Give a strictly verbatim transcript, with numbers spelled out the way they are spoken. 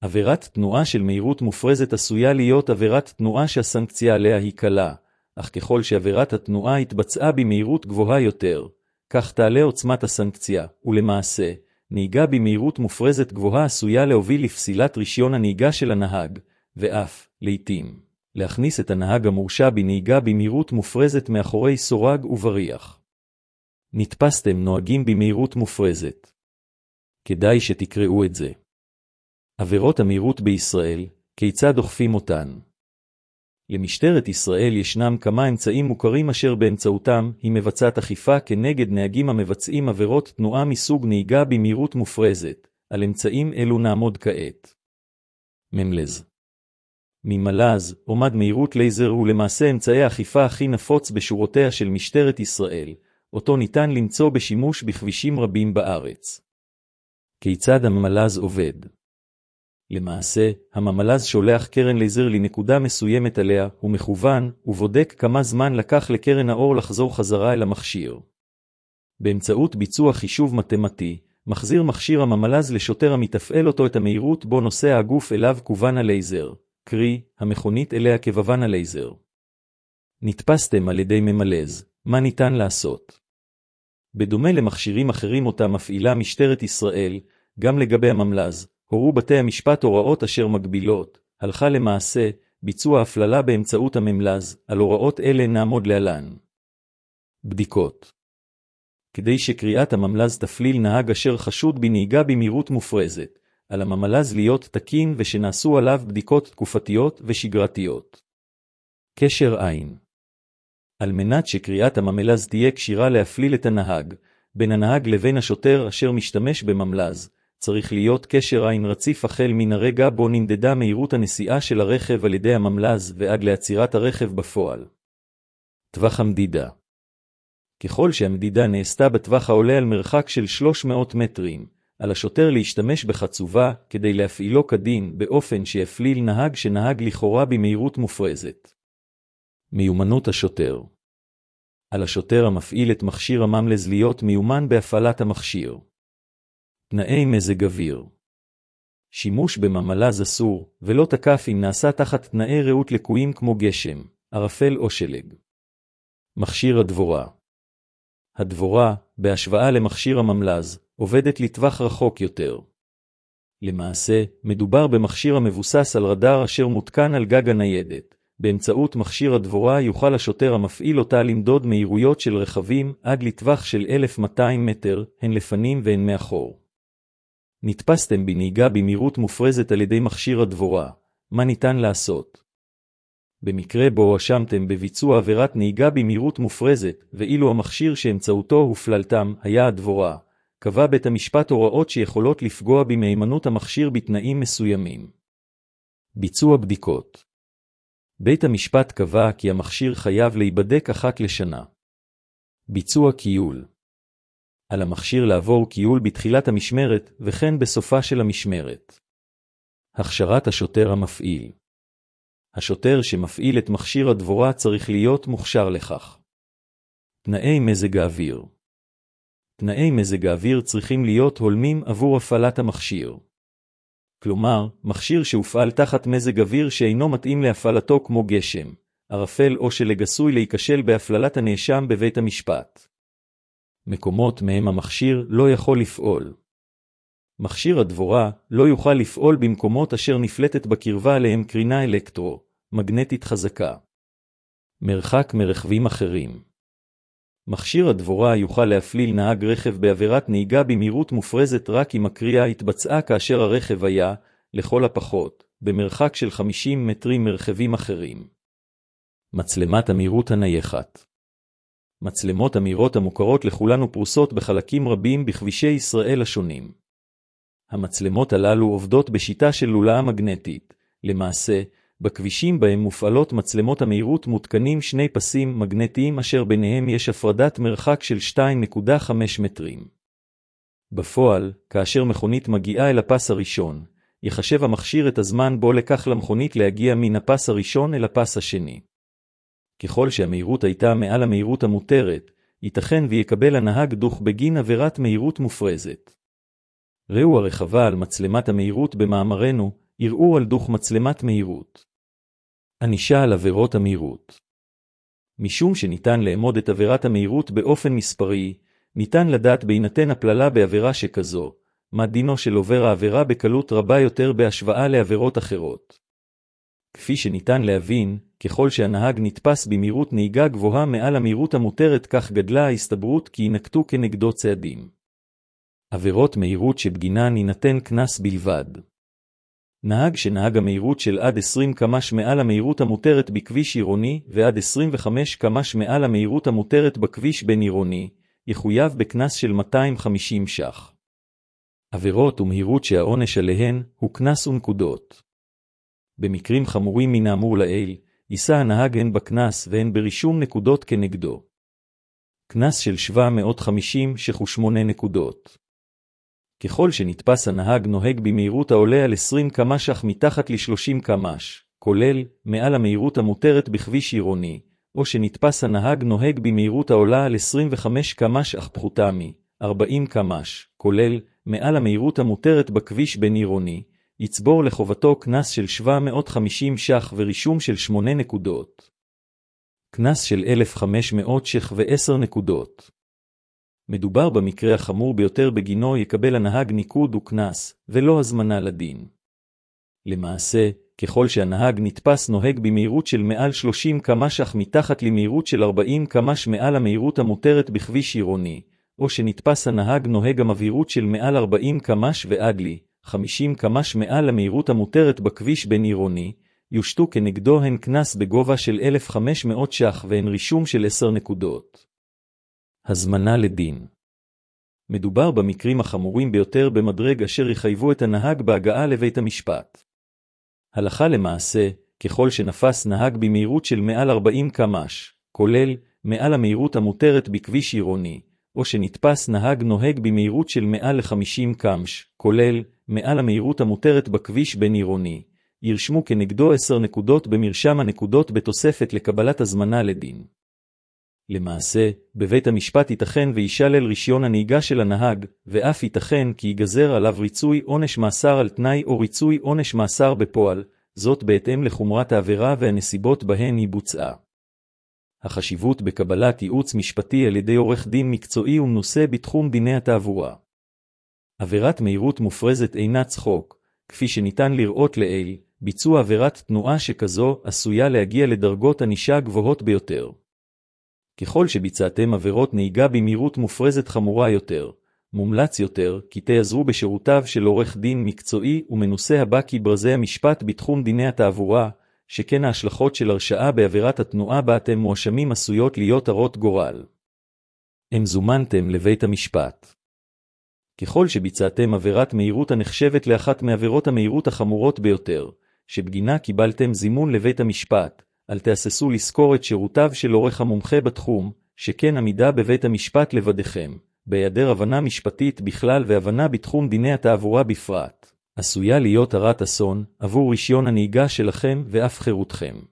עבירת תנועה של מהירות מופרזת עשויה להיות עבירת תנועה שהסנקציה עליה היא קלה, אך ככל שעבירת התנועה התבצעה במהירות גבוהה יותר, כך תעלה עוצמת הסנקציה, ולמעשה, נהיגה במהירות מופרזת גבוהה עשויה להוביל לפסילת רישיון הנהיגה של הנהג, ואף, לעתים, להכניס את הנהג המורשע בנהיגה במהירות מופרזת מאחורי סורג ובריח. נתפסתם נוהגים במהירות מופרזת. כדאי שתקראו את זה. עבירות המהירות בישראל, כיצד אוכפים אותן? למשטרת ישראל ישנם כמה אמצעים מוכרים אשר באמצעותם היא מבצעת אכיפה כנגד נהגים המבצעים עבירות תנועה מסוג נהיגה במהירות מופרזת. על אמצעים אלו נעמוד כעת. ממלז. ממלז, עומד מהירות לייזר הוא למעשה אמצעי האכיפה הכי נפוץ בשורותיה של משטרת ישראל, אותו ניתן למצוא בשימוש בכבישים רבים בארץ. כיצד הממלז עובד? למעשה, הממלז שולח קרן לייזר לנקודה מסוימת עליה, הוא מכוון, ובודק כמה זמן לקח לקרן האור לחזור חזרה אל המכשיר. באמצעות ביצוע חישוב מתמטי, מחזיר מכשיר הממלז לשוטר המתפעל אותו את המהירות בו נושא הגוף אליו כוון הלייזר, קרי, המכונית אליה כוון הלייזר. נתפסתם על ידי ממלז, מה ניתן לעשות? בדומה למכשירים אחרים אותה מפעילה משטרת ישראל, גם לגבי הממלז, הורו בתי המשפט הוראות אשר מגבילות, הלכה למעשה, ביצוע הפללה באמצעות הממלז, על הוראות אלה נעמוד להלן. בדיקות. כדי שקריאת הממלז תפליל נהג אשר חשוד בנהיגה במהירות מופרזת, על הממלז להיות תקין ושנעשו עליו בדיקות תקופתיות ושגרתיות. קשר עין. על מנת שקריאת הממלז תהיה קשירה להפליל את הנהג, בין הנהג לבין השוטר אשר משתמש בממלז, צריך להיות קשר עין רציף החל מן הרגע בו נמדדה מהירות הנסיעה של הרכב על ידי הממלז ועד לעצירת הרכב בפועל. טווח המדידה. ככל שהמדידה נעשתה בטווח העולה על מרחק של שלוש מאות מטרים, על השוטר להשתמש בחצובה כדי להפעילו כדין באופן שיפליל נהג שנהג לכאורה במהירות מופרזת. מיומנות השוטר. על השוטר המפעיל את מכשיר הממלז להיות מיומן בהפעלת המכשיר. תנאי מזג אוויר. שימוש בממלז אסור, ולא תקף אם נעשה תחת תנאי ראות לקויים כמו גשם, ערפל או שלג. מכשיר הדבורה. הדבורה, בהשוואה למכשיר הממלז, עובדת לטווח רחוק יותר. למעשה, מדובר במכשיר המבוסס על רדאר אשר מותקן על גג הניידת. באמצעות מכשיר הדבורה יוכל השוטר המפעיל אותה למדוד מהירויות של רכבים עד לטווח של אלף מאתיים מטר, הן לפנים והן מאחור. נתפסתם בנהיגה במהירות מופרזת על ידי מכשיר הדבורה, מה ניתן לעשות? במקרה בו הואשמתם בביצוע עבירת נהיגה במהירות מופרזת, ואילו המכשיר שאמצעותו הופללתם היה הדבורה, קבע בית המשפט הוראות שיכולות לפגוע במהימנות המכשיר בתנאים מסוימים. ביצוע בדיקות. בית המשפט קבע כי המכשיר חייב להיבדק אחת לשנה. ביצוע קיול. על המכשיר לעבור קיול בתחילת המשמרת וכן בסופה של המשמרת. הכשרת השוטר המפעיל. השוטר שמפעיל את מכשיר הדבורה צריך להיות מוכשר לכך. תנאי מזג האוויר. תנאי מזג האוויר צריכים להיות הולמים עבור הפעלת המכשיר. כלומר, מכשיר שהופעל תחת מזג אוויר שאינו מתאים להפעלתו כמו גשם, ערפל או שלג עשוי להיכשל בהפללת הנאשם בבית המשפט. מקומות מהם המכשיר לא יכול לפעול. מכשיר הדבורה לא יוכל לפעול במקומות אשר נפלטת בקרבה עליהם קרינה אלקטרו, מגנטית חזקה. מרחק מרכבים אחרים. מכשיר הדבורה יוכל להפליל נהג רכב בעבירת נהיגה במהירות מופרזת רק אם הקריאה התבצעה כאשר הרכב היה, לכל הפחות, במרחק של חמישים מטרים מרכבים אחרים. מצלמת המהירות הנייחת. מצלמות המהירות המוכרות לכולנו פרוסות בחלקים רבים בכבישי ישראל השונים. המצלמות הללו עובדות בשיטה של לולאה מגנטית. למעשה, בכבישים בהם מופעלות מצלמות המהירות מותקנים שני פסים מגנטיים אשר ביניהם יש הפרדת מרחק של שתיים נקודה חמש מטרים. בפועל, כאשר מכונית מגיעה אל הפס הראשון, יחשב המכשיר את הזמן בו לקח למכונית להגיע מן הפס הראשון אל הפס השני. ככל שהמהירות הייתה מעל המהירות המותרת, ייתכן ויקבל הנהג דוח בגין עבירת מהירות מופרזת. ראו הרחבה על מצלמת המהירות במאמרנו, ערעור על דוח מצלמת מהירות. ענישה על עבירות המהירות. משום שניתן לאמוד את עבירת המהירות באופן מספרי, ניתן לדעת בהינתן הפללה בעבירה שכזו, מה דינו של עובר העבירה בקלות רבה יותר בהשוואה לעבירות אחרות. כפי שניתן להבין, ככל שהנהג נתפס במהירות נהיגה גבוהה מעל המהירות המותרת, כך גדלה ההסתברות כי ינקטו כנגדו צעדים. עבירות מהירות שבגינן יינתן קנס בלבד. נהג שנהג המהירות של עד עשרים קמ"ש מעל המהירות המותרת בכביש עירוני ועד עשרים וחמש קמ"ש מעל המהירות המותרת בכביש בין עירוני, יחויב בקנס של מאתיים וחמישים ש"ח. עבירות ומהירות שהעונש עליהן הוא קנס ונקודות. במקרים חמורים מן האמור לעיל, יישא הנהג הן בקנס והן ברישום נקודות כנגדו. קנס של שבע מאות וחמישים ש"ח ושמונה נקודות. ככל שנתפס הנהג נוהג במהירות העולה על עשרים קמ"ש אך מתחת ל-שלושים קמ"ש, כולל מעל המהירות המותרת בכביש עירוני, או שנתפס הנהג נוהג במהירות העולה על עשרים וחמש קמ"ש אך פחותה מ-ארבעים קמ"ש, כולל מעל המהירות המותרת בכביש בין עירוני, יצבור לחובתו קנס של שבע מאות וחמישים ש"ח ורישום של שמונה נקודות. קנס של אלף וחמש מאות ש"ח ו-עשר נקודות. מדובר במקרה החמור ביותר בגינו יקבל הנהג ניקוד וקנס, ולא הזמנה לדין. למעשה, ככל שהנהג נתפס נוהג במהירות של מעל שלושים קמ"ש אך מתחת למהירות של ארבעים קמ"ש מעל המהירות המותרת בכביש עירוני, או שנתפס הנהג נוהג המהירות של מעל ארבעים קמ"ש ועד לי, חמישים קמ"ש מעל המהירות המותרת בכביש בין עירוני, יושתו כנגדו הן קנס בגובה של אלף וחמש מאות ש"ח והן רישום של עשר נקודות. הזמנה לדין. מדובר במקרים החמורים ביותר במדרג אשר יחייבו את הנהג בהגעה לבית המשפט. הלכה למעשה, ככל שנפס נהג במהירות של מעל ארבעים קמ"ש, כולל מעל המהירות המותרת בכביש עירוני, או שנתפס נהג נוהג במהירות של מעל ל-חמישים קמ"ש, כולל מעל המהירות המותרת בכביש בין עירוני, ירשמו כנגדו עשר נקודות במרשם הנקודות בתוספת לקבלת הזמנה לדין. למעשה, בבית המשפט ייתכן וישלל רישיון הנהיגה של הנהג, ואף ייתכן כי ייגזר עליו ריצוי עונש מאסר על תנאי או ריצוי עונש מאסר בפועל, זאת בהתאם לחומרת העבירה והנסיבות בהן היא בוצעה. החשיבות בקבלת ייעוץ משפטי על ידי עורך דין מקצועי ומנוסה בתחום דיני התעבורה. עבירת מהירות מופרזת אינה צחוק, כפי שניתן לראות לעיל, ביצוע עבירת תנועה שכזו עשויה להגיע לדרגות ענישה גבוהות ביותר. ככל שביצעתם עבירות נהיגה במהירות מופרזת חמורה יותר, מומלץ יותר כי תיעזרו בשירותיו של עורך דין מקצועי ומנוסה הבקי ברזי המשפט בתחום דיני התעבורה, שכן ההשלכות של הרשעה בעבירת התנועה בה אתם מואשמים עשויות להיות הרות גורל. אם זומנתם לבית המשפט. ככל שביצעתם עבירת מהירות הנחשבת לאחת מעבירות המהירות החמורות ביותר, שבגינה קיבלתם זימון לבית המשפט, אל תהססו לזכור את שירותיו של עורך המומחה בתחום, שכן עמידה בבית המשפט לבדכם, בהיעדר הבנה משפטית בכלל והבנה בתחום דיני התעבורה בפרט, עשויה להיות הרת אסון עבור רישיון הנהיגה שלכם ואף חירותכם.